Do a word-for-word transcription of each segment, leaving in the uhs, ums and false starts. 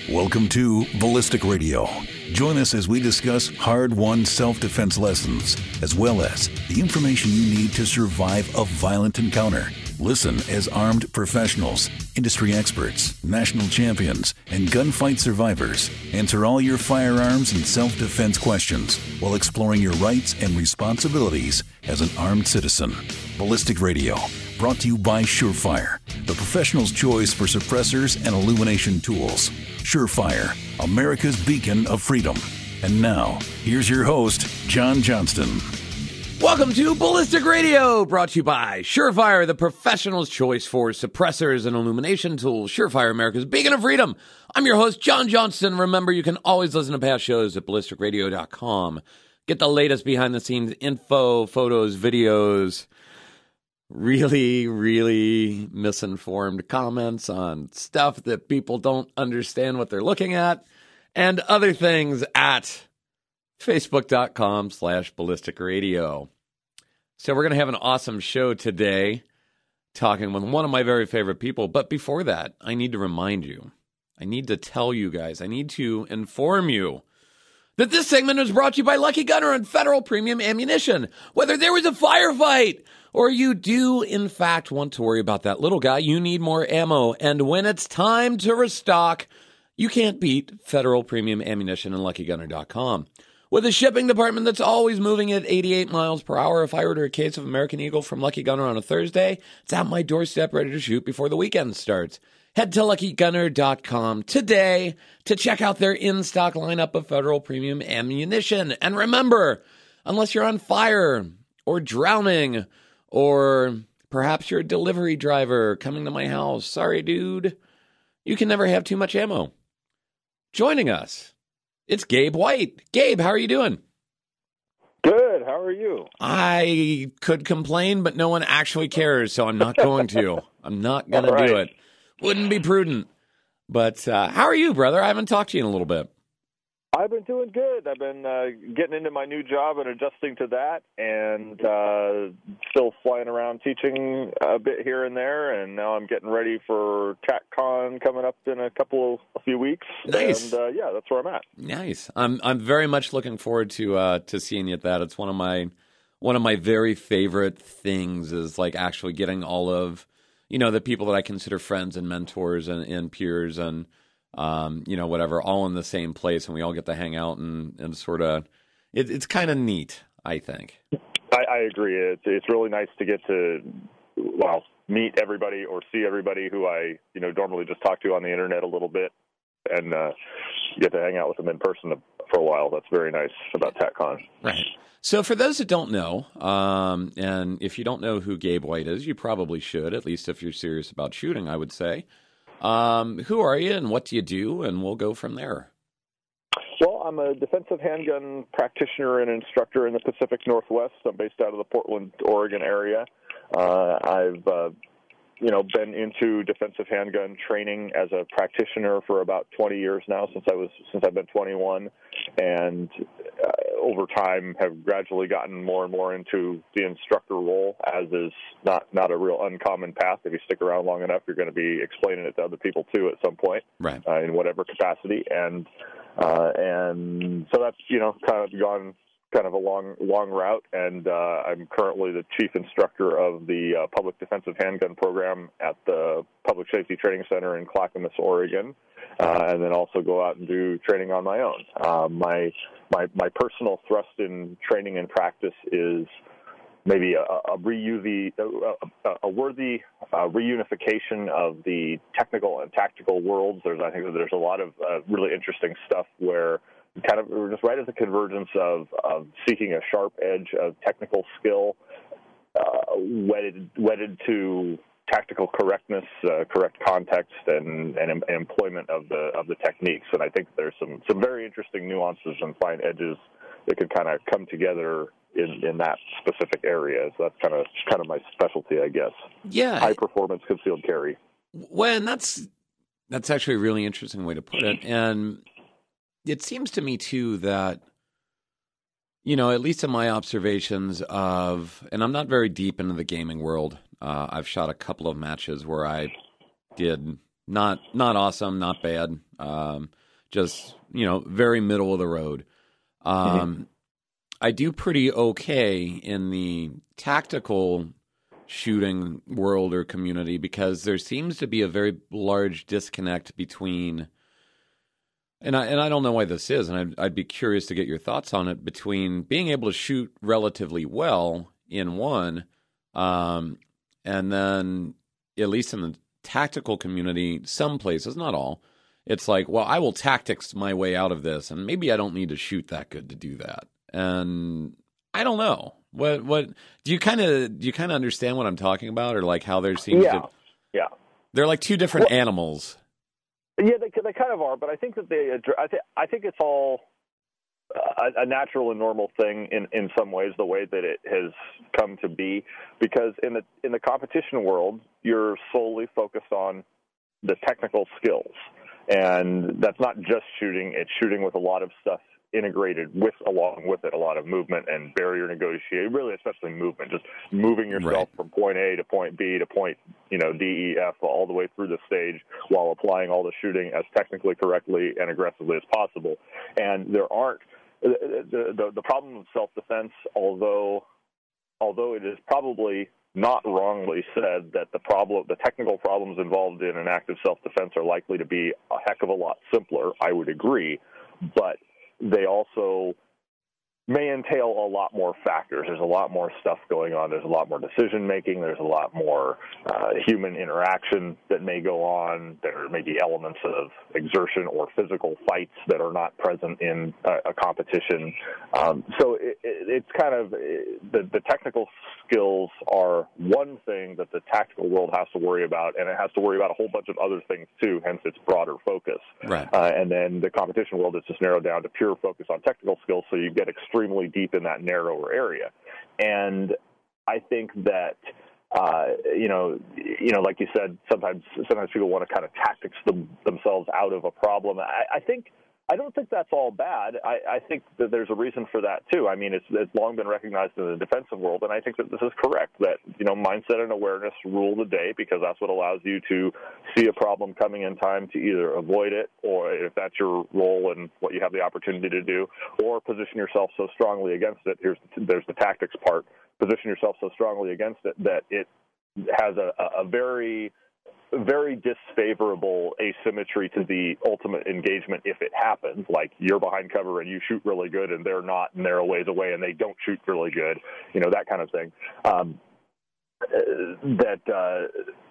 Welcome to Ballistic Radio. Join us as we discuss hard-won self-defense lessons, as well as the information you need to survive a violent encounter. Listen as armed professionals, industry experts, national champions, and gunfight survivors answer all your firearms and self-defense questions while exploring your rights and responsibilities as an armed citizen. Ballistic Radio, brought to you by Surefire, the professional's choice for suppressors and illumination tools. Surefire, America's beacon of freedom. And now, here's your host, John Johnston. Welcome to Ballistic Radio, brought to you by Surefire, the professional's choice for suppressors and illumination tools. Surefire, America's beacon of freedom. I'm your host, John Johnston. Remember, you can always listen to past shows at ballistic radio dot com. Get the latest behind-the-scenes info, photos, videos, really, really misinformed comments on stuff that people don't understand what they're looking at, and other things at facebook.com slash ballistic radio. So we're going to have an awesome show today, talking with one of my very favorite people. But before that, I need to remind you, I need to tell you guys, I need to inform you that this segment is brought to you by Lucky Gunner and Federal Premium Ammunition. Whether there was a firefight or you do, in fact, want to worry about that little guy, you need more ammo. And when it's time to restock, you can't beat Federal Premium Ammunition and lucky gunner dot com. With a shipping department that's always moving at eighty-eight miles per hour, if I order a case of American Eagle from Lucky Gunner on a Thursday, it's at my doorstep ready to shoot before the weekend starts. Head to lucky gunner dot com today to check out their in-stock lineup of Federal Premium Ammunition. And remember, unless you're on fire or drowning, or perhaps you're a delivery driver coming to my house, sorry, dude, you can never have too much ammo. Joining us, it's Gabe White. Gabe, how are you doing? Good. How are you? I could complain, but no one actually cares, so I'm not going to. I'm not going All to do right. it. Wouldn't be prudent. But uh, how are you, brother? I haven't talked to you in a little bit. I've been doing good. I've been uh, getting into my new job and adjusting to that, and uh, still flying around teaching a bit here and there. And now I'm getting ready for TACCon coming up in a couple of a few weeks. Nice. And uh, yeah, that's where I'm at. Nice. I'm I'm very much looking forward to uh, to seeing you at that. It's one of my one of my very favorite things is like actually getting all of you know the people that I consider friends and mentors and, and peers and. Um, you know, whatever, all in the same place, and we all get to hang out and, and sort of, it, it's kind of neat, I think. I, I agree. It's it's really nice to get to, well, meet everybody or see everybody who I, you know, normally just talk to on the internet a little bit, and uh, get to hang out with them in person for a while. That's very nice about TACCon. Right. So for those that don't know, um, and if you don't know who Gabe White is, you probably should, at least if you're serious about shooting, I would say. Um, who are you and what do you do? And we'll go from there. Well, I'm a defensive handgun practitioner and instructor in the Pacific Northwest. I'm based out of the Portland, Oregon area. Uh, I've, uh, you know, been into defensive handgun training as a practitioner for about twenty years now, since I was since I've been twenty-one, and uh, over time have gradually gotten more and more into the instructor role, as is not not a real uncommon path. If you stick around long enough, you're going to be explaining it to other people too at some point, right? Uh, in whatever capacity, and uh, and so that's you know kind of gone. kind of a long, long route, and uh, I'm currently the chief instructor of the uh, Public Defensive Handgun Program at the Public Safety Training Center in Clackamas, Oregon, uh, and then also go out and do training on my own. Uh, my my my personal thrust in training and practice is maybe a, a, reuse, a, a worthy uh, reunification of the technical and tactical worlds. There's, I think, that there's a lot of uh, really interesting stuff where kind of we're just right at the convergence of, of seeking a sharp edge of technical skill, uh, wedded wedded to tactical correctness, uh, correct context, and, and, and employment of the of the techniques. And I think there's some, some very interesting nuances and fine edges that could kind of come together in, in that specific area. So that's kind of kind of my specialty, I guess. Yeah, high performance concealed carry. Well, and that's that's actually a really interesting way to put it, and it seems to me, too, that, you know, at least in my observations of, and I'm not very deep into the gaming world. Uh, I've shot a couple of matches where I did not not awesome, not bad. Uh, Um, just, you know, very middle of the road. Um, mm-hmm. I do pretty okay in the tactical shooting world or community because there seems to be a very large disconnect between, and I and I don't know why this is, and I'd, I'd be curious to get your thoughts on it, between being able to shoot relatively well in one, um, and then, at least in the tactical community, some places, not all, it's like, well, I will tactics my way out of this, and maybe I don't need to shoot that good to do that. And I don't know. What what do you kind of do you kind of understand what I'm talking about, or like how there seems yeah. to yeah they're like two different well, animals. Yeah, they they kind of are, but I think that they I think I think it's all a, a natural and normal thing in, in some ways, the way that it has come to be, because in the in the competition world, you're solely focused on the technical skills, and that's not just shooting; it's shooting with a lot of stuff integrated with along with it, a lot of movement and barrier negotiation, really especially movement, just moving yourself right. from point A to point B to point, you know, D, E, F, all the way through the stage while applying all the shooting as technically correctly and aggressively as possible. And there aren't, the, the, the problem of self-defense, although, although it is probably not wrongly said that the problem, the technical problems involved in an act of self-defense are likely to be a heck of a lot simpler, I would agree, but they also may entail a lot more factors. There's a lot more stuff going on. There's a lot more decision-making. There's a lot more uh, human interaction that may go on. There may be elements of exertion or physical fights that are not present in a, a competition. Um, so it, it, it's kind of it, the, the technical skills are one thing that the tactical world has to worry about, and it has to worry about a whole bunch of other things too, hence its broader focus. Right. Uh, and then the competition world is just narrowed down to pure focus on technical skills, so you get extremely deep in that narrower area. And I think that, uh, you know, you know, like you said, sometimes sometimes people want to kind of tactics them, themselves out of a problem. I, I think I don't think that's all bad. I, I think that there's a reason for that too. I mean, it's it's long been recognized in the defensive world, and I think that this is correct. That, you know, mindset and awareness rule the day, because that's what allows you to see a problem coming in time to either avoid it, or if that's your role and what you have the opportunity to do, or position yourself so strongly against it. Here's there's the tactics part. Position yourself so strongly against it that it has a, a very very disfavorable asymmetry to the ultimate engagement if it happens, like you're behind cover and you shoot really good and they're not, and they're a ways away and they don't shoot really good, you know, that kind of thing. Um, that uh,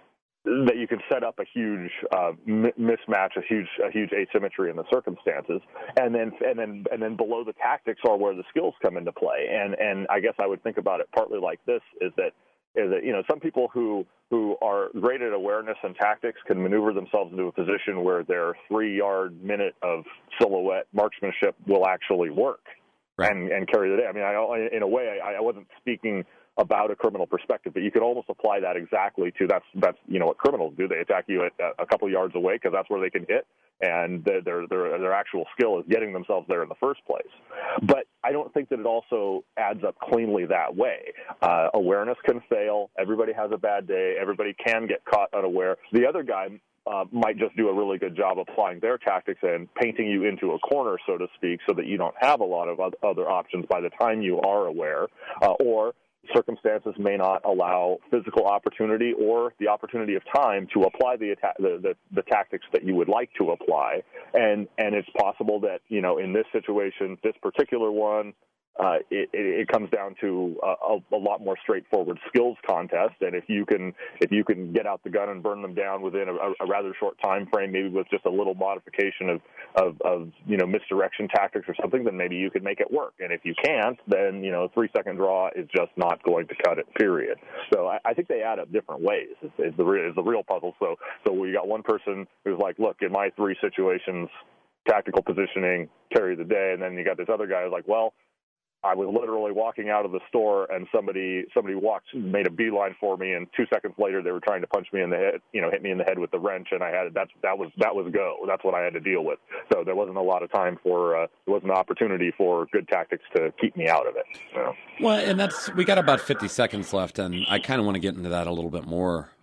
that you can set up a huge uh, mismatch, a huge a huge asymmetry in the circumstances, and then and then and then below the tactics are where the skills come into play. And and I guess I would think about it partly like this: is that is that you know some people who who are great at awareness and tactics can maneuver themselves into a position where their three-yard minute of silhouette marksmanship will actually work, right, and, and carry the day. I mean, I, in a way, I, I wasn't speaking about a criminal perspective, but you could almost apply that exactly to that's that's you know what criminals do. They attack you at a couple yards away because that's where they can hit, and their their their actual skill is getting themselves there in the first place. But I don't think that it also adds up cleanly that way. Uh, awareness can fail. Everybody has a bad day. Everybody can get caught unaware. The other guy Uh, might just do a really good job applying their tactics and painting you into a corner, so to speak, so that you don't have a lot of other options by the time you are aware, uh, or circumstances may not allow physical opportunity or the opportunity of time to apply the, atta- the, the the tactics that you would like to apply. And and it's possible that, you know, in this situation, this particular one, Uh, it, it comes down to a, a lot more straightforward skills contest, and if you can if you can get out the gun and burn them down within a, a rather short time frame, maybe with just a little modification of, of, of you know misdirection tactics or something, then maybe you could make it work. And if you can't, then you know three second draw is just not going to cut it. Period. So I, I think they add up different ways. Is, is the is the real puzzle. So so we got one person who's like, look, in my three situations, tactical positioning, carry the day, and then you got this other guy who's like, well, I was literally walking out of the store and somebody somebody walked, made a beeline for me, and two seconds later they were trying to punch me in the head, you know, hit me in the head with the wrench, and I had that's that was that was go. That's what I had to deal with. So there wasn't a lot of time for uh, there wasn't an opportunity for good tactics to keep me out of it. So. Well, and that's we got about fifty seconds left, and I kind of want to get into that a little bit more.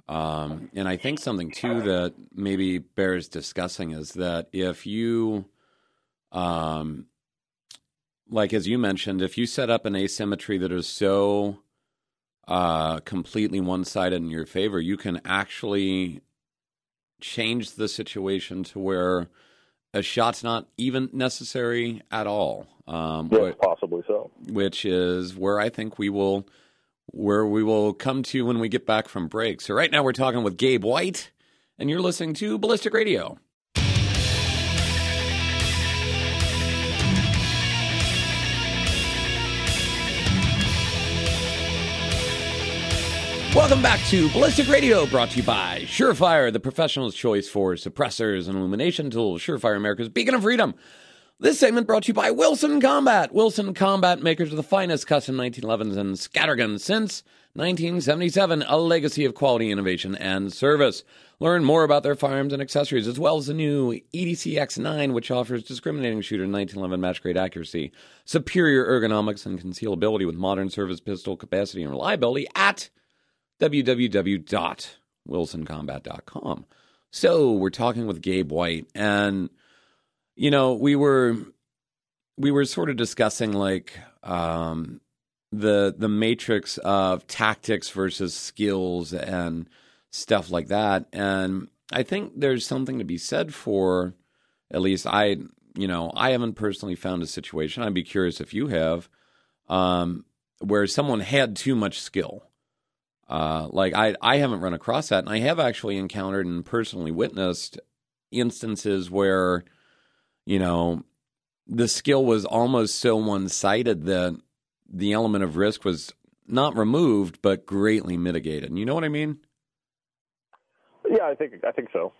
Um, and I think something, too, that maybe bears discussing is that if you, um, like as you mentioned, if you set up an asymmetry that is so uh, completely one-sided in your favor, you can actually change the situation to where a shot's not even necessary at all. Um, yes, possibly so. Which is where I think we will... where we will come to when we get back from break. So right now we're talking with Gabe White, and you're listening to Ballistic Radio. Welcome back to Ballistic Radio, brought to you by Surefire, the professional's choice for suppressors and illumination tools. Surefire, America's beacon of freedom. This segment brought to you by Wilson Combat. Wilson Combat, makers of the finest custom nineteen elevens and scatterguns since nineteen seventy-seven, a legacy of quality, innovation, and service. Learn more about their firearms and accessories, as well as the new E D C X nine, which offers discriminating shooter nineteen eleven match-grade accuracy, superior ergonomics, and concealability with modern service pistol capacity and reliability at w w w dot wilson combat dot com. So we're talking with Gabe White, and you know, we were we were sort of discussing like um, the the matrix of tactics versus skills and stuff like that. And I think there's something to be said for, at least I, you know, I haven't personally found a situation. I'd be curious if you have, um, where someone had too much skill. Uh, like I, I haven't run across that, and I have actually encountered and personally witnessed instances where, you know, the skill was almost so one-sided that the element of risk was not removed, but greatly mitigated. You know what I mean? Yeah, I think I think so.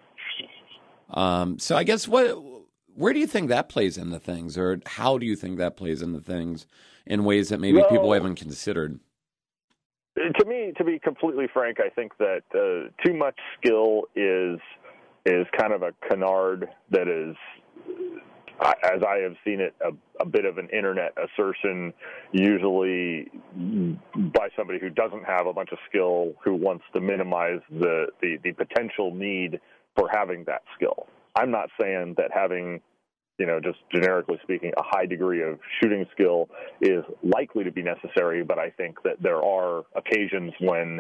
Um, so I guess what, where do you think that plays into things, or how do you think that plays into things in ways that maybe well, people haven't considered? To me, to be completely frank, I think that uh, too much skill is is kind of a canard that is, as I have seen it, a, a bit of an internet assertion, usually by somebody who doesn't have a bunch of skill, who wants to minimize the, the, the potential need for having that skill. I'm not saying that having, you know, just generically speaking, a high degree of shooting skill is likely to be necessary, but I think that there are occasions when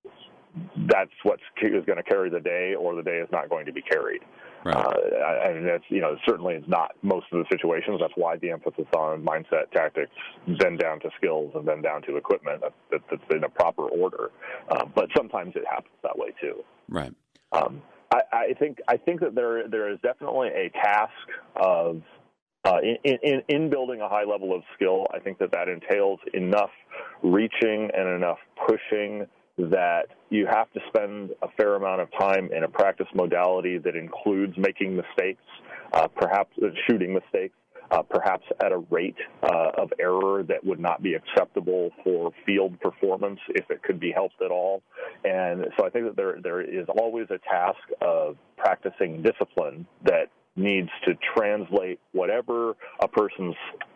that's what is going to carry the day, or the day is not going to be carried. Right. Uh, and that's, you know, certainly it's not most of the situations. That's why the emphasis on mindset, tactics, then down to skills, and then down to equipment. That, that, that's in a proper order. Uh, but sometimes it happens that way too. Right. Um, I, I think I think that there there is definitely a task of uh, in, in in building a high level of skill. I think that that entails enough reaching and enough pushing that you have to spend a fair amount of time in a practice modality that includes making mistakes, uh, perhaps shooting mistakes, uh, perhaps at a rate uh, of error that would not be acceptable for field performance if it could be helped at all. And so I think that there there is always a task of practicing discipline that needs to translate whatever a person's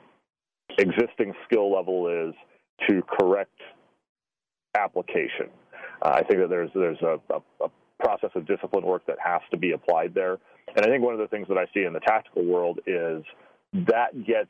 existing skill level is to correct application. Uh, I think that there's there's a, a, a process of discipline work that has to be applied there. And I think one of the things that I see in the tactical world is that gets,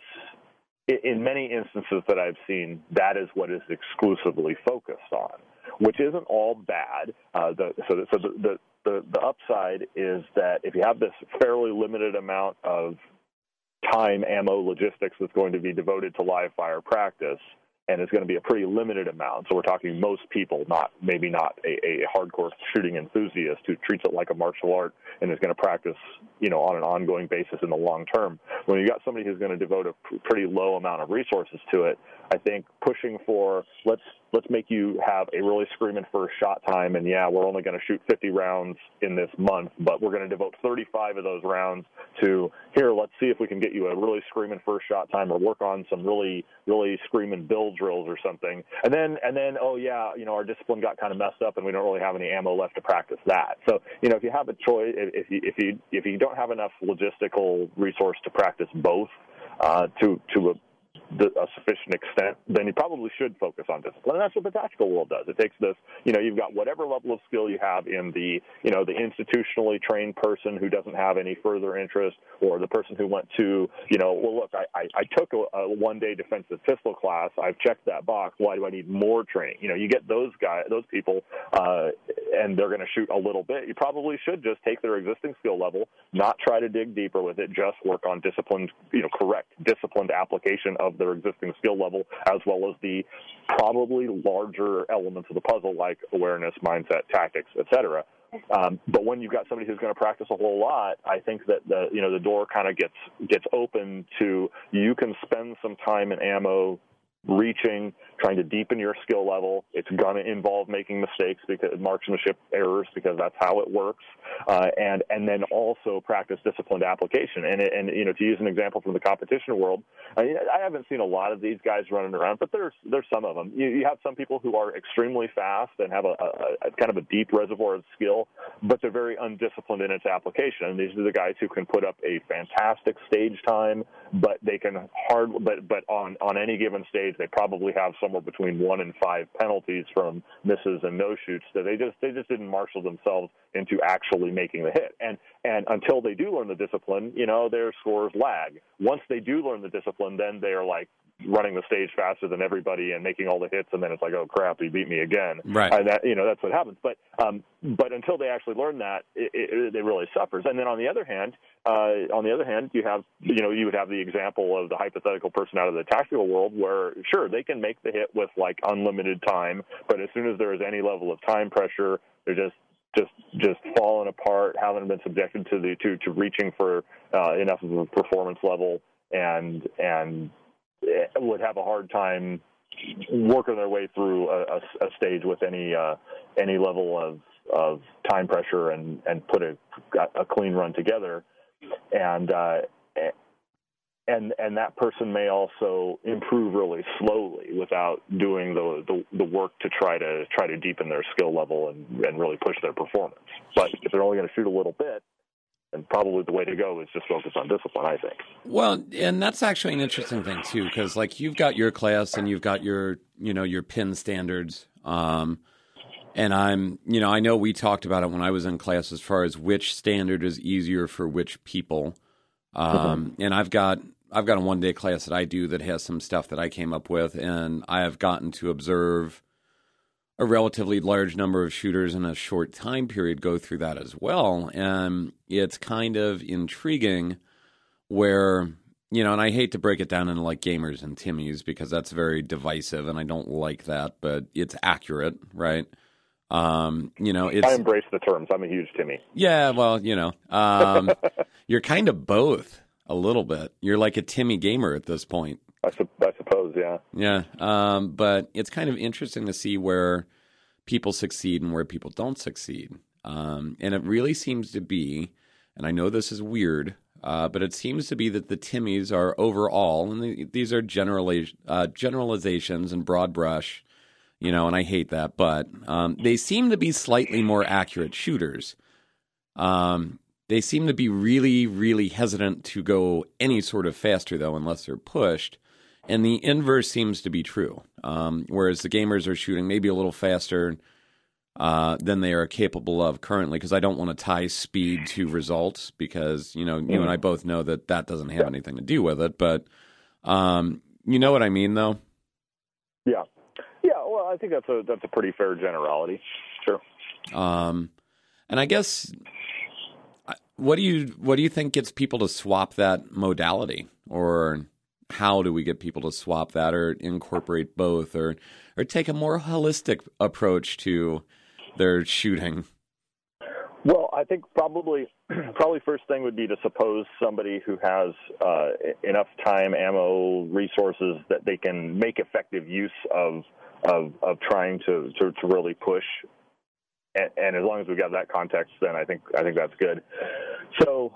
in many instances that I've seen, that is what is exclusively focused on, which isn't all bad. Uh, the, so the, so the, the, the, the upside is that if you have this fairly limited amount of time, ammo, logistics that's going to be devoted to live fire practice, and it's going to be a pretty limited amount. So we're talking most people, not maybe not a, a hardcore shooting enthusiast who treats it like a martial art and is going to practice, you know, on an ongoing basis in the long term. When you got somebody who's going to devote a pretty low amount of resources to it, I think pushing for let's let's make you have a really screaming first shot time, and yeah, we're only going to shoot fifty rounds in this month, but we're going to devote thirty-five of those rounds to here. Let's see if we can get you a really screaming first shot time, or work on some really really screaming build drills or something, and then and then oh yeah, you know, our discipline got kind of messed up, and we don't really have any ammo left to practice that. So you know, if you have a choice, if you if you if you don't have enough logistical resource to practice both, uh, to to a a sufficient extent, then you probably should focus on discipline. And that's what the tactical world does. It takes this, you know, you've got whatever level of skill you have in the, you know, the institutionally trained person who doesn't have any further interest, or the person who went to, you know, well, look, I, I, I took a, a one-day defensive pistol class. I've checked that box. Why do I need more training? You know, you get those guys, those people, uh, and they're going to shoot a little bit. You probably should just take their existing skill level, not try to dig deeper with it, just work on disciplined, you know, correct, disciplined application of their existing skill level, as well as the probably larger elements of the puzzle like awareness, mindset, tactics, et cetera. Um, but when you've got somebody who's going to practice a whole lot, I think that the you know the door kind of gets gets open to, you can spend some time in ammo reaching, trying to deepen your skill level. It's going to involve making mistakes, because marksmanship errors, because that's how it works. Uh, and and then also practice disciplined application. And and you know, to use an example from the competition world, I, mean, I haven't seen a lot of these guys running around, but there's there's some of them. You, you have some people who are extremely fast and have a, a, a kind of a deep reservoir of skill, but they're very undisciplined in its application. And these are the guys who can put up a fantastic stage time, but they can hard but but on on any given stage, they probably have somewhere between one and five penalties from misses and no shoots that they just they just didn't marshal themselves into actually making the hit. And and until they do learn the discipline, you know, their scores lag. Once they do learn the discipline, then they are like running the stage faster than everybody and making all the hits, and then it's like, oh crap, he beat me again. Right. And that, you know, that's what happens. But um, but until they actually learn that, it, it, it really suffers. And then on the other hand, uh, on the other hand, you have, you know, you would have the example of the hypothetical person out of the tactical world where, sure, they can make the hit with like unlimited time, but as soon as there is any level of time pressure, they're just just just falling apart, haven't been subjected to the to, to reaching for uh, enough of a performance level, and and would have a hard time working their way through a, a, a stage with any uh, any level of, of time pressure, and, and put a, a clean run together. And uh, and and that person may also improve really slowly without doing the, the, the work to try to try to deepen their skill level and, and really push their performance. But if they're only going to shoot a little bit, and probably the way to go is just focus on discipline, I think. Well, and that's actually an interesting thing too, because like you've got your class and you've got your, you know, your pin standards. Um, and I'm, you know, I know we talked about it when I was in class as far as which standard is easier for which people. Um, mm-hmm. And I've got, I've got a one day class that I do that has some stuff that I came up with, and I have gotten to observe a relatively large number of shooters in a short time period go through that as well. And it's kind of intriguing where, you know, and I hate to break it down into like gamers and Timmies because that's very divisive and I don't like that, but it's accurate, right? Um, you know, it's, I embrace the terms. I'm a huge Timmy. Yeah, well, you know, um, you're kind of both a little bit. You're like a Timmy gamer at this point. I, su- I suppose, yeah. Yeah, um, but it's kind of interesting to see where people succeed and where people don't succeed. Um, and it really seems to be, and I know this is weird, uh, but it seems to be that the Timmies are overall, and the, these are generali- uh, generalizations and broad brush, you know, and I hate that, but um, they seem to be slightly more accurate shooters. Um, they seem to be really, really hesitant to go any sort of faster, though, unless they're pushed. And the inverse seems to be true, um, whereas the gamers are shooting maybe a little faster uh, than they are capable of currently, because I don't want to tie speed to results, because, you know, mm. you and I both know that that doesn't have anything to do with it. But um, you know what I mean, though? Yeah. Yeah, well, I think that's a that's a pretty fair generality. Sure. Um, and I guess, what do you what do you think gets people to swap that modality, or how do we get people to swap that or incorporate both, or or take a more holistic approach to their shooting? Well, I think probably probably first thing would be to suppose somebody who has uh, enough time, ammo, resources that they can make effective use of of, of trying to, to, to really push. And, and as long as we got that context, then I think I think that's good. So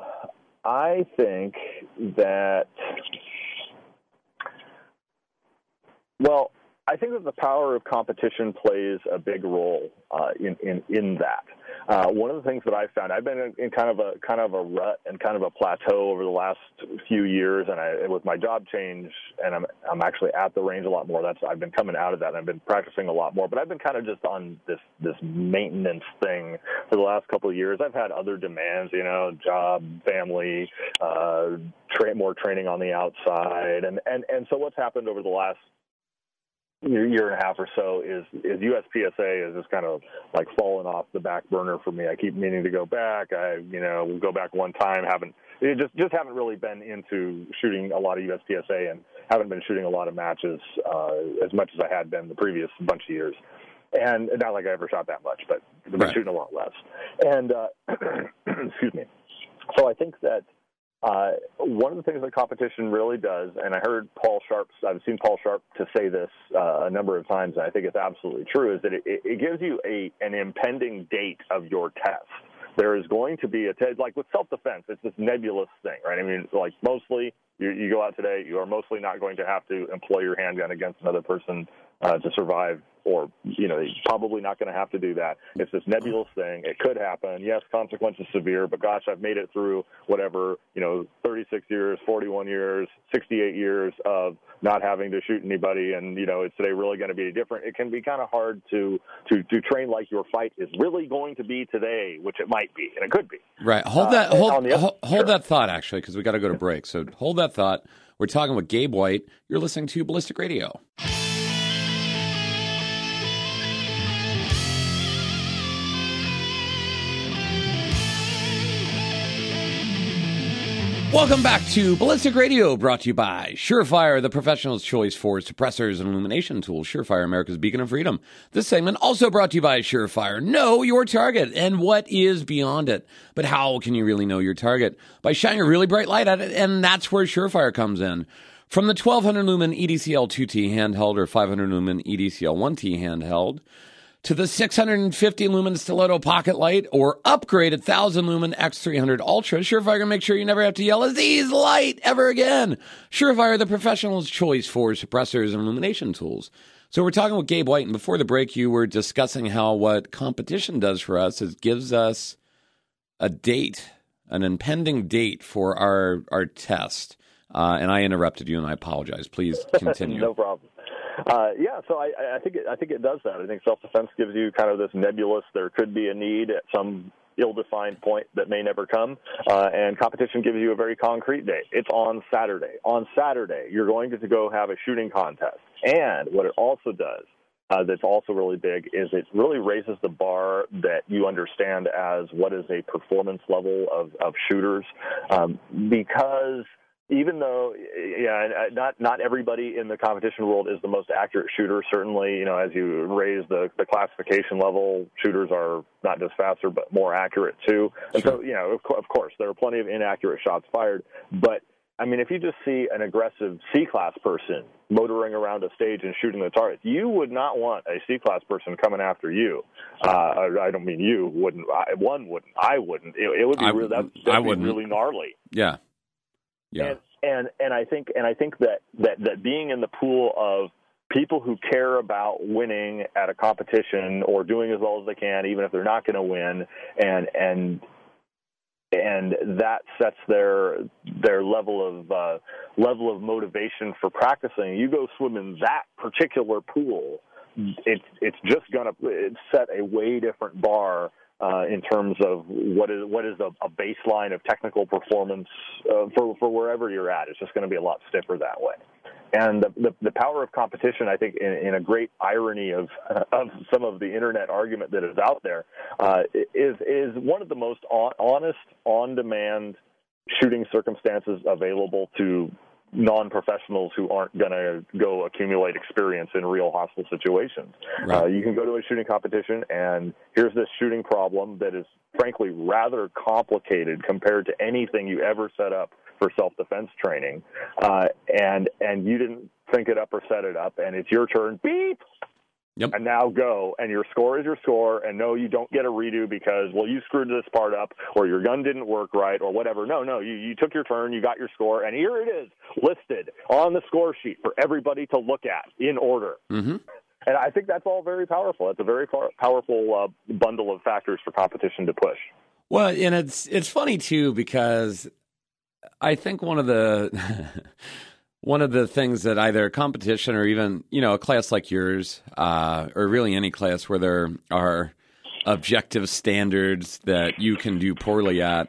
I think that. Well, I think that the power of competition plays a big role uh, in, in in that. Uh, one of the things that I've found, I've been in, in kind of a kind of a rut and kind of a plateau over the last few years, and I, with my job change, and I'm I'm actually at the range a lot more. That's I've been coming out of that, and I've been practicing a lot more. But I've been kind of just on this this maintenance thing for the last couple of years. I've had other demands, you know, job, family, uh, tra- more training on the outside, and, and and so what's happened over the last year, year and a half or so is is U S P S A is just kind of like fallen off the back burner for me. I keep meaning to go back. I, you know, go back one time, haven't it just just haven't really been into shooting a lot of U S P S A and haven't been shooting a lot of matches uh, as much as I had been the previous bunch of years. And not like I ever shot that much, but I've been right. shooting a lot less. And uh, excuse me. So I think that Uh, one of the things that competition really does, and I heard Paul Sharp, I've seen Paul Sharp to say this uh, a number of times, and I think it's absolutely true, is that it, it gives you a an impending date of your test. There is going to be a test, like with self-defense, it's this nebulous thing, right? I mean, like mostly, you, you go out today, you are mostly not going to have to employ your handgun against another person uh, to survive, or, you know, you're probably not going to have to do that. It's this nebulous thing. It could happen. Yes, consequences severe, but gosh, I've made it through whatever, you know, thirty-six years, forty-one years, sixty-eight years of not having to shoot anybody, and, you know, is today really going to be different? It can be kind of hard to, to, to train like your fight is really going to be today, which it might be, and it could be. Right. Hold that, uh, hold, other, hold, hold sure. that thought, actually, because we got to go to break. So hold that thought. We're talking with Gabe White. You're listening to Ballistic Radio. Welcome back to Ballistic Radio, brought to you by Surefire, the professional's choice for suppressors and illumination tools. Surefire, America's beacon of freedom. This segment also brought to you by Surefire. Know your target and what is beyond it. But how can you really know your target? By shining a really bright light at it, and that's where Surefire comes in. From the twelve hundred lumen E D C L two T handheld or five hundred lumen E D C L one T handheld, to the six hundred fifty lumen stiletto pocket light or upgraded one thousand lumen X three hundred Ultra, Surefire can make sure you never have to yell Aziz light ever again. Surefire, the professional's choice for suppressors and illumination tools. So we're talking with Gabe White, and before the break, you were discussing how what competition does for us is gives us a date, an impending date for our our test. Uh, and I interrupted you, and I apologize. Please continue. No problem. Uh, yeah, so I, I think it, I think it does that. I think self-defense gives you kind of this nebulous, there could be a need at some ill-defined point that may never come, uh, and competition gives you a very concrete date. It's on Saturday. On Saturday, you're going to go have a shooting contest. And what it also does, uh, that's also really big, is it really raises the bar that you understand as what is a performance level of, of shooters, um, because even though, yeah, not not everybody in the competition world is the most accurate shooter. Certainly, you know, as you raise the, the classification level, shooters are not just faster but more accurate too. And so, you know, of, co- of course, there are plenty of inaccurate shots fired. But I mean, if you just see an aggressive C-class person motoring around a stage and shooting the target, you would not want a C-class person coming after you. Uh, I don't mean you wouldn't. I, one wouldn't. I wouldn't. It, it would be I, really, that, that'd I be wouldn't. really gnarly. Yeah. Yeah. And, and and I think and I think that, that, that being in the pool of people who care about winning at a competition or doing as well as they can, even if they're not going to win, and and and that sets their their level of uh, level of motivation for practicing. You go swim in that particular pool, it's it's just going to set a way different bar. Uh, in terms of what is what is a, a baseline of technical performance uh, for for wherever you're at, it's just going to be a lot stiffer that way. And the, the, the power of competition, I think, in, in a great irony of of some of the internet argument that is out there, uh, is is one of the most on, honest, on-demand shooting circumstances available to non-professionals who aren't going to go accumulate experience in real hostile situations. Right. Uh, you can go to a shooting competition, and here's this shooting problem that is, frankly, rather complicated compared to anything you ever set up for self-defense training, uh, and and you didn't think it up or set it up, and it's your turn. Beep. Yep. And now go, and your score is your score, and no, you don't get a redo because, well, you screwed this part up, or your gun didn't work right, or whatever. No, no, you, you took your turn, you got your score, and here it is, listed on the score sheet for everybody to look at in order. Mm-hmm. And I think that's all very powerful. It's a very far, powerful uh, bundle of factors for competition to push. Well, and it's it's funny, too, because I think one of the one of the things that either a competition or even, you know, a class like yours, uh, or really any class where there are objective standards that you can do poorly at,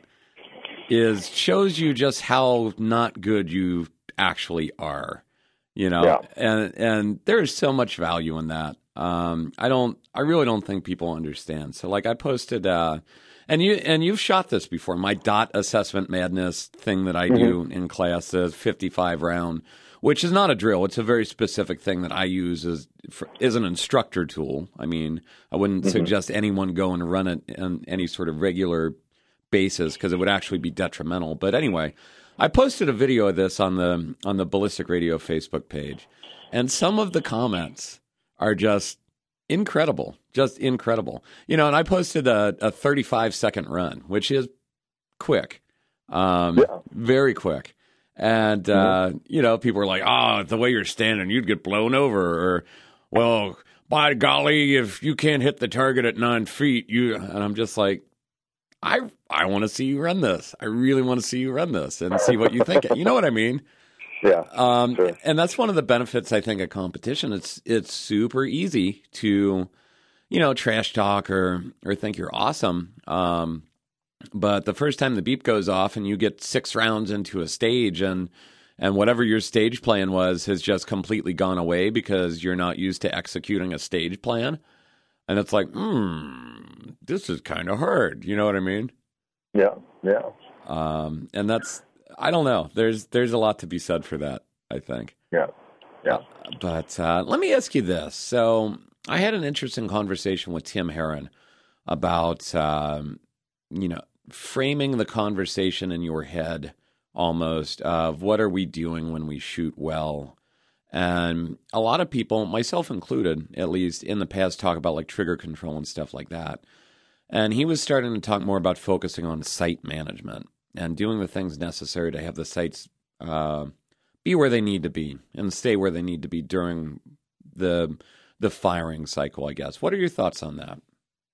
is shows you just how not good you actually are. You know, yeah. and and there is so much value in that. Um, I don't, I really don't think people understand. So, like, I posted, uh, and you and you've shot this before. My dot assessment madness thing that I do mm-hmm. in class is fifty-five round, which is not a drill. It's a very specific thing that I use as for, as an instructor tool. I mean, I wouldn't mm-hmm. suggest anyone go and run it on any sort of regular basis because it would actually be detrimental. But anyway. I posted a video of this on the on the Ballistic Radio Facebook page, and some of the comments are just incredible, just incredible. You know, and I posted a, a thirty-five second run, which is quick, um, yeah. very quick. And, mm-hmm. uh, you know, people are like, oh, the way you're standing, you'd get blown over. Or, well, by golly, if you can't hit the target at nine feet, you, and I'm just like, I I want to see you run this. I really want to see you run this and see what you think. You know what I mean? Yeah. Um, sure. And that's one of the benefits, I think, of competition. It's it's super easy to, you know, trash talk or or think you're awesome. Um, but the first time the beep goes off and you get six rounds into a stage and and whatever your stage plan was has just completely gone away because you're not used to executing a stage plan. And it's like, hmm, this is kind of hard. You know what I mean? Yeah, yeah. Um, and that's, I don't know. There's there's a lot to be said for that, I think. Yeah, yeah. Uh, but uh, let me ask you this. So I had an interesting conversation with Tim Herron about, um, you know, framing the conversation in your head almost of what are we doing when we shoot well. And a lot of people, myself included, at least in the past, talk about like trigger control and stuff like that. And he was starting to talk more about focusing on sight management and doing the things necessary to have the sights uh, be where they need to be and stay where they need to be during the the firing cycle, I guess. What are your thoughts on that?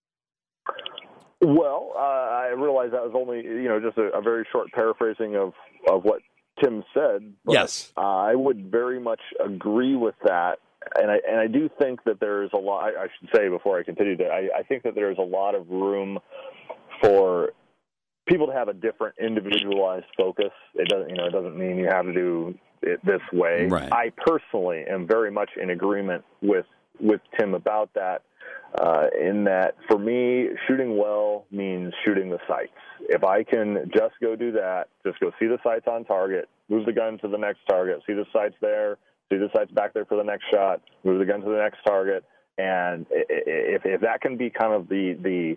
Well, uh, I realize that was only, you know, just a, a very short paraphrasing of, of what Tim said. But yes. I would very much agree with that. And I and I do think that there's a lot, I, I should say before I continue to, I, I think that there's a lot of room for people to have a different individualized focus. It doesn't, you know, it doesn't mean you have to do it this way. Right. I personally am very much in agreement with, with Tim about that. Uh, in that, for me, shooting well means shooting the sights. If I can just go do that, just go see the sights on target, move the gun to the next target, see the sights there, see the sights back there for the next shot, move the gun to the next target, and if, if that can be kind of the the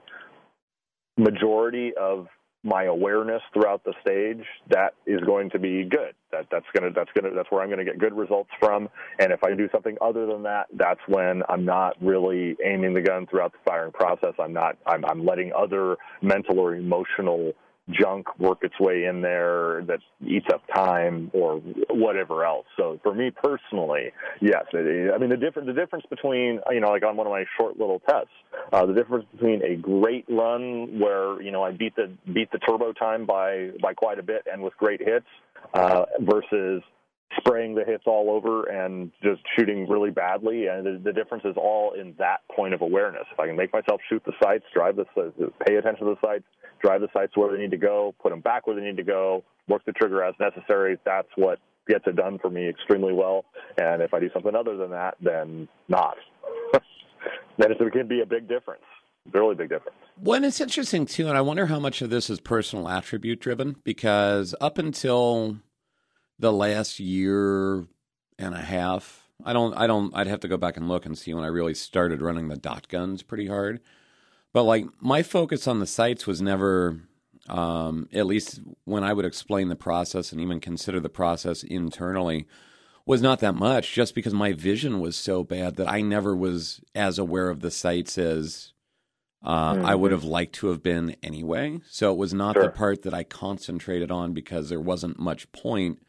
majority of my awareness throughout the stage, that is going to be good. That that's gonna that's gonna that's where I'm gonna get good results from. And if I do something other than that, that's when I'm not really aiming the gun throughout the firing process. I'm not I'm I'm letting other mental or emotional junk work its way in there that eats up time or whatever else. So for me personally, yes. It, I mean, the difference the difference between, you know, like on one of my short little tests, uh, the difference between a great run where, you know, I beat the beat the turbo time by by quite a bit and with great hits, uh, versus spraying the hits all over and just shooting really badly. And the, the difference is all in that point of awareness. If I can make myself shoot the sights, drive the, pay attention to the sights, drive the sights where they need to go, put them back where they need to go, work the trigger as necessary, that's what gets it done for me extremely well. And if I do something other than that, then not. Then it can be a big difference. A really big difference. Well, it's interesting, too, and I wonder how much of this is personal attribute driven, because up until the last year and a half, I don't, I don't, I'd have to go back and look and see when I really started running the dot guns pretty hard. But like my focus on the sights was never, um, at least when I would explain the process and even consider the process internally, was not that much, just because my vision was so bad that I never was as aware of the sights as uh, mm-hmm. I would have liked to have been anyway. So it was not sure. the part that I concentrated on, because there wasn't much point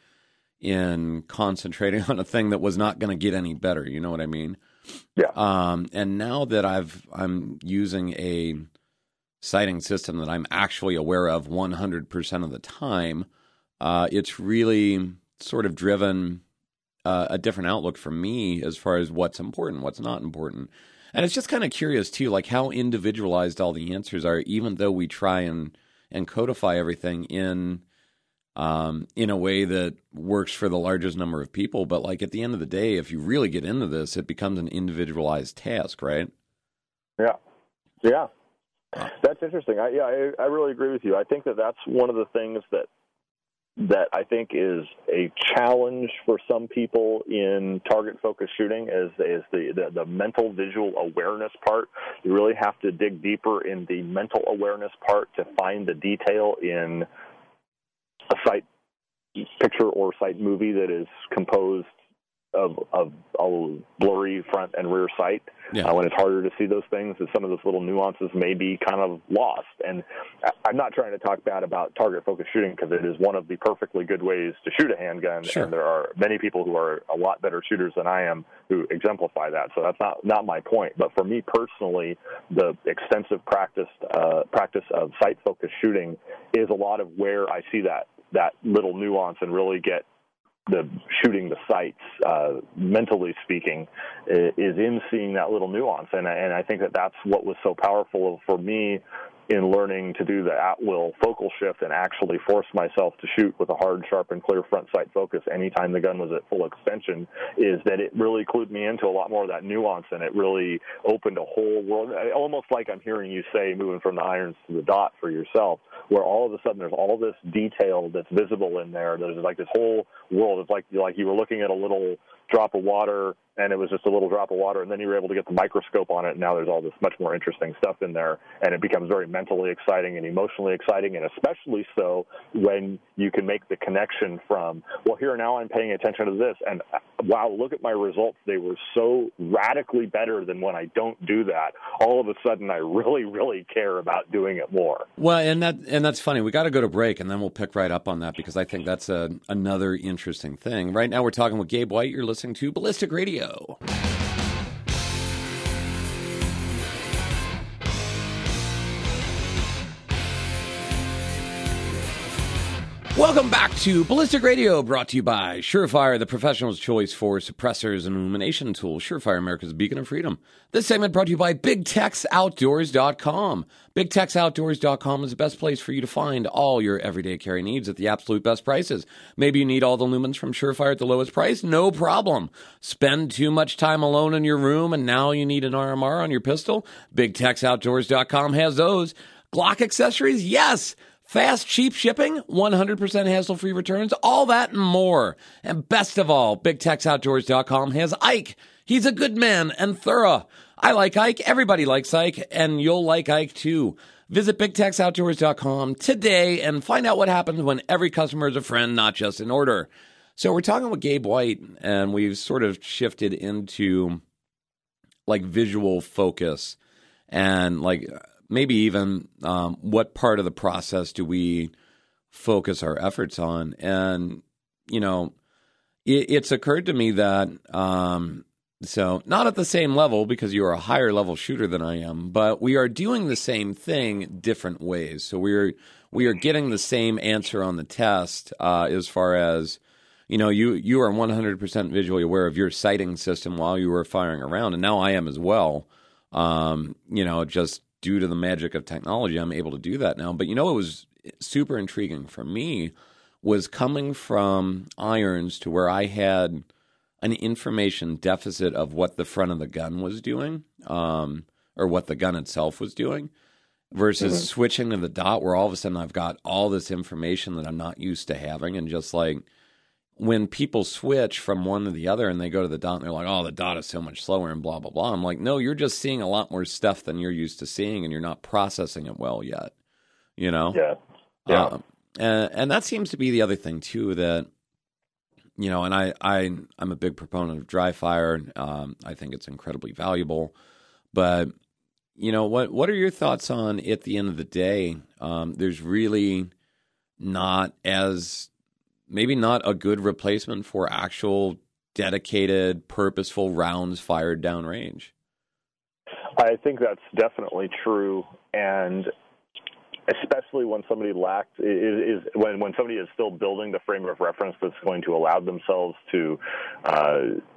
in concentrating on a thing that was not going to get any better. You know what I mean? Yeah. Um, and now that I've I'm using a sighting system that I'm actually aware of one hundred percent of the time, uh, it's really sort of driven uh, a different outlook for me as far as what's important, what's not important. And it's just kind of curious, too, like how individualized all the answers are, even though we try and, and codify everything in um, in a way that works for the largest number of people. But like at the end of the day, if you really get into this, it becomes an individualized task, right? Yeah. Yeah. That's interesting. I, yeah, I, I really agree with you. I think that that's one of the things that that I think is a challenge for some people in target-focused shooting is is the, the, the mental visual awareness part. You really have to dig deeper in the mental awareness part to find the detail in a sight picture or sight movie that is composed of, of a blurry front and rear sight. Yeah. Uh, when it's harder to see those things, and some of those little nuances may be kind of lost. And I'm not trying to talk bad about target-focused shooting, because it is one of the perfectly good ways to shoot a handgun. Sure. And there are many people who are a lot better shooters than I am who exemplify that. So that's not, not my point. But for me personally, the extensive practice uh, practice of sight-focused shooting is a lot of where I see that that little nuance and really get the shooting the sights, uh, mentally speaking, is in seeing that little nuance. And, and I think that that's what was so powerful for me in learning to do the at-will focal shift and actually force myself to shoot with a hard, sharp, and clear front sight focus anytime the gun was at full extension, is that it really clued me into a lot more of that nuance, and it really opened a whole world, almost like I'm hearing you say moving from the irons to the dot for yourself, where all of a sudden there's all this detail that's visible in there. There's like this whole world. It's like, like you were looking at a little drop of water, and it was just a little drop of water, and then you were able to get the microscope on it, and now there's all this much more interesting stuff in there, and it becomes very mentally exciting and emotionally exciting, and especially so when you can make the connection from, well, here now I'm paying attention to this, and wow, look at my results. They were so radically better than when I don't do that. All of a sudden, I really, really care about doing it more. Well, and that and that's funny. We got to go to break, and then we'll pick right up on that, because I think that's a, another interesting thing. Right now, we're talking with Gabe White. You're listening to Ballistic Radio. Welcome back to Ballistic Radio, brought to you by Surefire, the professional's choice for suppressors and illumination tools. Surefire, America's beacon of freedom. This segment brought to you by Big Tex Outdoors dot com. Big Tex Outdoors dot com is the best place for you to find all your everyday carry needs at the absolute best prices. Maybe you need all the lumens from Surefire at the lowest price? No problem. Spend too much time alone in your room and now you need an R M R on your pistol? Big Tex Outdoors dot com has those. Glock accessories? Yes. Fast, cheap shipping, one hundred percent hassle-free returns, all that and more. And best of all, Big Tex Outdoors dot com has Ike. He's a good man and thorough. I like Ike. Everybody likes Ike, and you'll like Ike too. Visit Big Tex Outdoors dot com today and find out what happens when every customer is a friend, not just an order. So we're talking with Gabe White, and we've sort of shifted into like visual focus and like maybe even um, what part of the process do we focus our efforts on? And, you know, it, it's occurred to me that, um, so not at the same level because you're a higher level shooter than I am, but we are doing the same thing different ways. So we're we are getting the same answer on the test uh, as far as, you know, you, you are one hundred percent visually aware of your sighting system while you were firing around, and now I am as well. Um, you know, just due to the magic of technology, I'm able to do that now. But you know what was super intriguing for me was coming from irons to where I had an information deficit of what the front of the gun was doing, um, or what the gun itself was doing, versus mm-hmm. switching to the dot where all of a sudden I've got all this information that I'm not used to having. And just like when people switch from one to the other and they go to the dot and they're like, oh, the dot is so much slower and blah, blah, blah. I'm like, no, you're just seeing a lot more stuff than you're used to seeing and you're not processing it well yet, you know? Yeah. Yeah. Um, and, and that seems to be the other thing too, that, you know, and I, I, I'm a big proponent of dry fire. Um, I think it's incredibly valuable. But, you know, what, what are your thoughts on, at the end of the day, um, there's really not as, maybe not a good replacement for actual dedicated, purposeful rounds fired downrange? I think that's definitely true, and especially when somebody lacks is, is when when somebody is still building the frame of reference that's going to allow themselves to uh,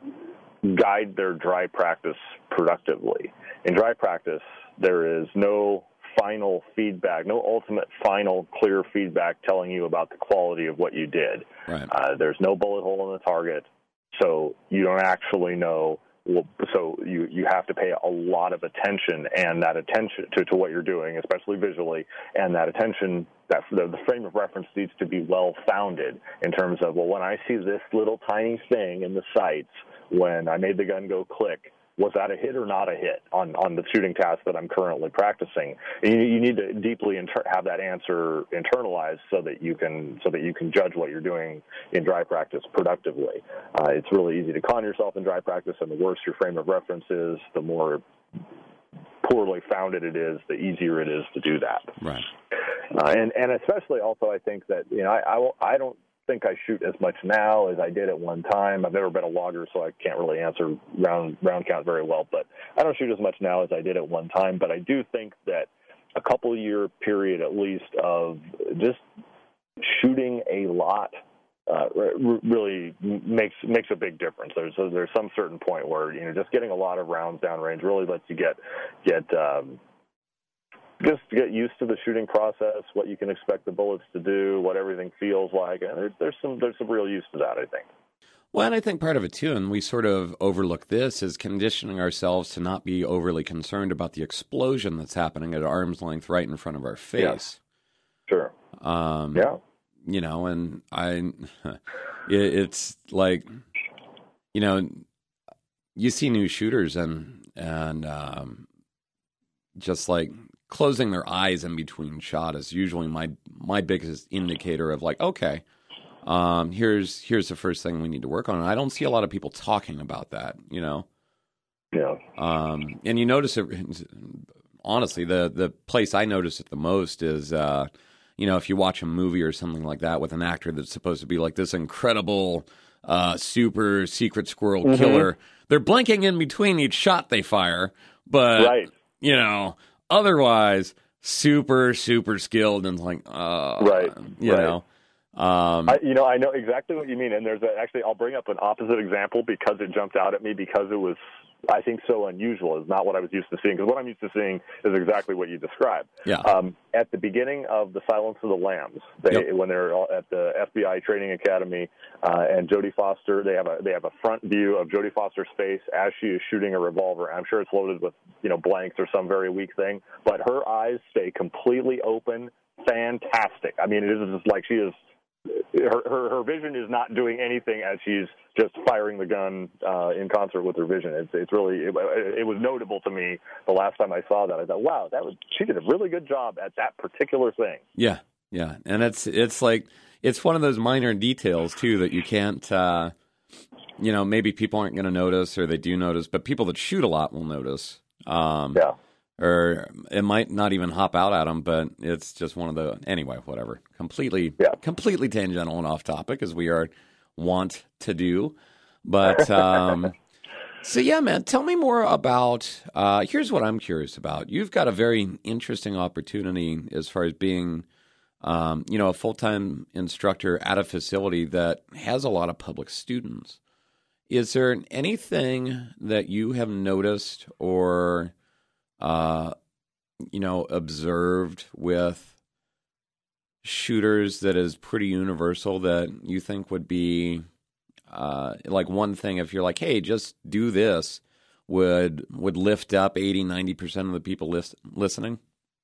guide their dry practice productively. In dry practice, there is no final feedback, no ultimate final clear feedback telling you about the quality of what you did. Right. Uh, there's no bullet hole in the target, so you don't actually know. Well, so you, you have to pay a lot of attention, and that attention to, to what you're doing, especially visually, and that attention, that the, the frame of reference needs to be well-founded in terms of, well, when I see this little tiny thing in the sights, when I made the gun go click, was that a hit or not a hit on, on the shooting task that I'm currently practicing? And you, you need to deeply inter- have that answer internalized so that you can so that you can judge what you're doing in dry practice productively. Uh, it's really easy to con yourself in dry practice, and the worse your frame of reference is, the more poorly founded it is, the easier it is to do that. Right. Uh, and and especially also, I think that you know I I, I don't. think I shoot as much now as I did at one time. I've never been a logger, so I can't really answer round round count very well, but I don't shoot as much now as I did at one time. But I do think that a couple year period at least of just shooting a lot uh, really makes makes a big difference. There's there's some certain point where, you know, just getting a lot of rounds downrange really lets you get get um, just to get used to the shooting process, what you can expect the bullets to do, what everything feels like, and there's, there's some there's some real use to that, I think. Well, and I think part of it too, and we sort of overlook this, is conditioning ourselves to not be overly concerned about the explosion that's happening at arm's length right in front of our face. Yeah. Sure. Um, yeah. You know, and I, it, it's like, you know, you see new shooters and and um, just like closing their eyes in between shot is usually my my biggest indicator of like, okay, um, here's here's the first thing we need to work on. And I don't see a lot of people talking about that, you know. Yeah. Um, and you notice it. Honestly, the the place I notice it the most is, uh, you know, if you watch a movie or something like that with an actor that's supposed to be like this incredible, uh, super secret squirrel mm-hmm. killer, they're blinking in between each shot they fire, but right. you know. Otherwise, super, super skilled and like, uh, right, you right. know. Um, I, you know, I know exactly what you mean. And there's a, actually, I'll bring up an opposite example because it jumped out at me because it was, I think, so unusual. It's not what I was used to seeing, because what I'm used to seeing is exactly what you described. Yeah. Um, at the beginning of The Silence of the Lambs, they, yep. when they're at the F B I Training Academy, uh, and Jodie Foster, they have a they have a front view of Jodie Foster's face as she is shooting a revolver. I'm sure it's loaded with, you know, blanks or some very weak thing, but her eyes stay completely open. Fantastic. I mean, it is just like she is. Her, her her vision is not doing anything as she's just firing the gun uh, in concert with her vision. It's it's really it, it was notable to me the last time I saw that. I thought, wow, that was she did a really good job at that particular thing. Yeah, yeah, and it's it's like it's one of those minor details too that you can't, uh, you know, maybe people aren't going to notice, or they do notice, but people that shoot a lot will notice. Um, yeah. Or it might not even hop out at them, but it's just one of the anyway. Whatever, completely, yeah. completely tangential and off topic as we are wont to do. But um, so yeah, man, tell me more about. Uh, here's what I'm curious about. You've got a very interesting opportunity as far as being, um, you know, a full time instructor at a facility that has a lot of public students. Is there anything that you have noticed or Uh, you know, observed with shooters that is pretty universal that you think would be uh, like one thing if you're like, hey, just do this, would would lift up eighty, ninety percent of the people lis- listening?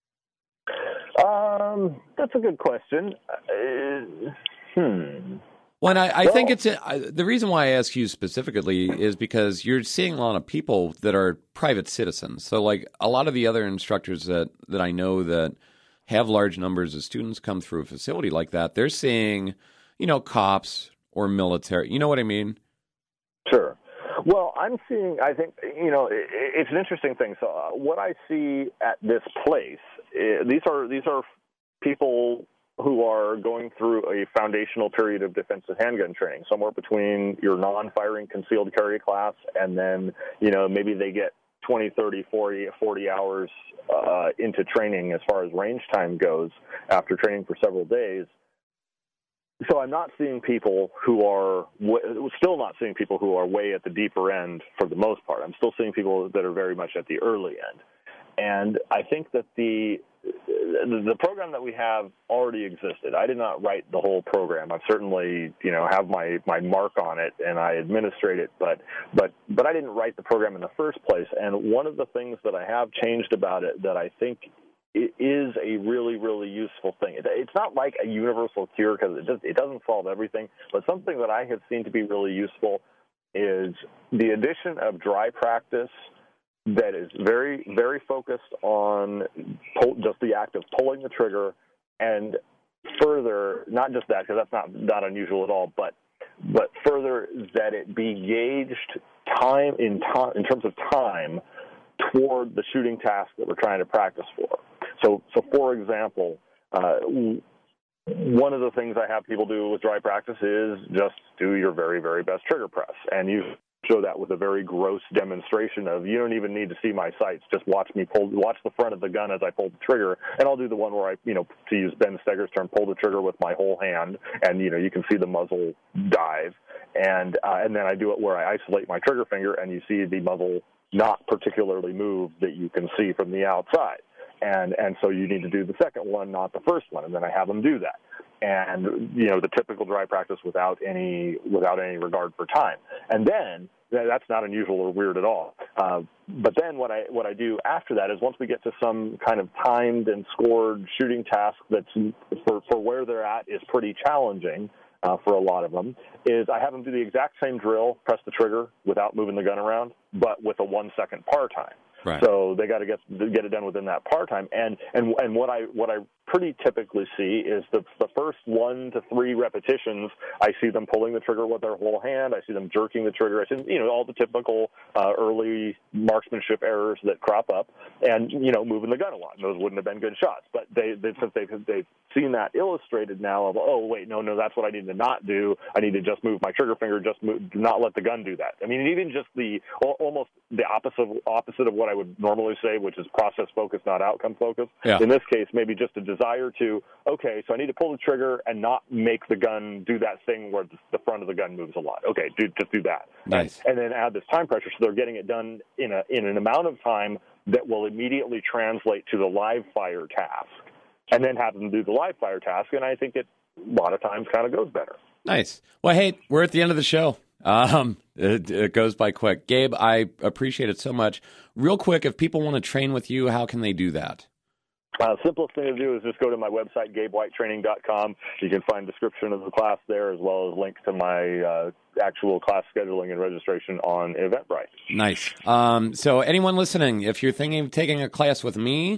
Um, that's a good question. Uh, hmm. Well, and I, I well, think it's a, I, the reason why I ask you specifically is because you're seeing a lot of people that are private citizens. So, like a lot of the other instructors that, that I know that have large numbers of students come through a facility like that, they're seeing, you know, cops or military. You know what I mean? Sure. Well, I'm seeing, I think, you know, it, it's an interesting thing. So uh, what I see at this place, uh, these are these are people who are going through a foundational period of defensive handgun training, somewhere between your non-firing concealed carry class and then, you know, maybe they get twenty, thirty, forty, forty hours uh, into training as far as range time goes after training for several days. So I'm not seeing people who are w- still not seeing people who are way at the deeper end for the most part. I'm still seeing people that are very much at the early end. And I think that the the program that we have already existed. I did not write the whole program. I certainly, you know, have my, my mark on it and I administrate it, but but but I didn't write the program in the first place. And one of the things that I have changed about it that I think it is a really, really useful thing. It, it's not like a universal cure because it just it doesn't solve everything, but something that I have seen to be really useful is the addition of dry practice that is very, very focused on pull, just the act of pulling the trigger, and further, not just that, because that's not, not unusual at all, but but further that it be gauged time in time in terms of time toward the shooting task that we're trying to practice for. So, so for example, uh, one of the things I have people do with dry practice is just do your very, very best trigger press, and you show that with a very gross demonstration of you don't even need to see my sights. Just watch me pull, watch the front of the gun as I pull the trigger, and I'll do the one where I, you know, to use Ben Steger's term, pull the trigger with my whole hand, and you know you can see the muzzle dive, and uh, and then I do it where I isolate my trigger finger, and you see the muzzle not particularly move that you can see from the outside, and and so you need to do the second one, not the first one, and then I have them do that. And, you know, the typical dry practice without any without any regard for time. And then, that's not unusual or weird at all. Uh, but then what I what I do after that is once we get to some kind of timed and scored shooting task that's, for, for where they're at, is pretty challenging uh, for a lot of them, is I have them do the exact same drill, press the trigger without moving the gun around, but with a one-second par time. Right. So they got to get get it done within that par time, and and and what I what I pretty typically see is the the first one to three repetitions. I see them pulling the trigger with their whole hand. I see them jerking the trigger. I see, you know, all the typical uh, early marksmanship errors that crop up, and you know, moving the gun a lot. And those wouldn't have been good shots, but they, they since they've they've seen that illustrated now of oh wait no no that's what I need to not do. I need to just move my trigger finger. Just move, do not let the gun do that. I mean, even just the almost the opposite opposite of what I would normally say, which is process focused, not outcome focused. Yeah. In this case, maybe just a desire to, okay, so I need to pull the trigger and not make the gun do that thing where the front of the gun moves a lot. Okay, do, just do that. Nice. And, and then add this time pressure so they're getting it done in a in an amount of time that will immediately translate to the live fire task. And then have them do the live fire task, and I think it a lot of times kind of goes better. Nice. Well, hey, we're at the end of the show. Um, it, it goes by quick. Gabe, I appreciate it so much. Real quick, if people want to train with you, how can they do that? Uh, simplest thing to do is just go to my website, gabe white training dot com. You can find a description of the class there, as well as links to my uh, actual class scheduling and registration on Eventbrite. Nice. Um, so anyone listening, if you're thinking of taking a class with me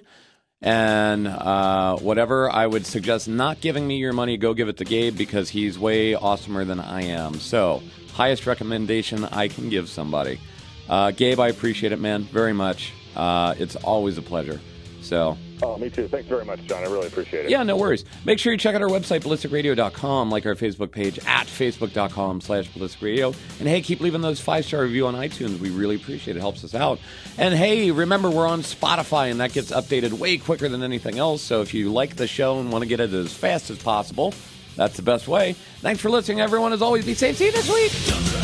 and uh, whatever, I would suggest not giving me your money. Go give it to Gabe because he's way awesomer than I am. So highest recommendation I can give somebody. Uh, Gabe, I appreciate it, man, very much. Uh, it's always a pleasure. So. Oh, me too. Thanks very much, John. I really appreciate it. Yeah, no worries. Make sure you check out our website, ballistic radio dot com, like our Facebook page at facebook dot com slash ballistic radio. And hey, keep leaving those five-star review on iTunes. We really appreciate it. It helps us out. And hey, remember, we're on Spotify, and that gets updated way quicker than anything else. So if you like the show and want to get it as fast as possible, that's the best way. Thanks for listening, everyone. As always, be safe. See you this week.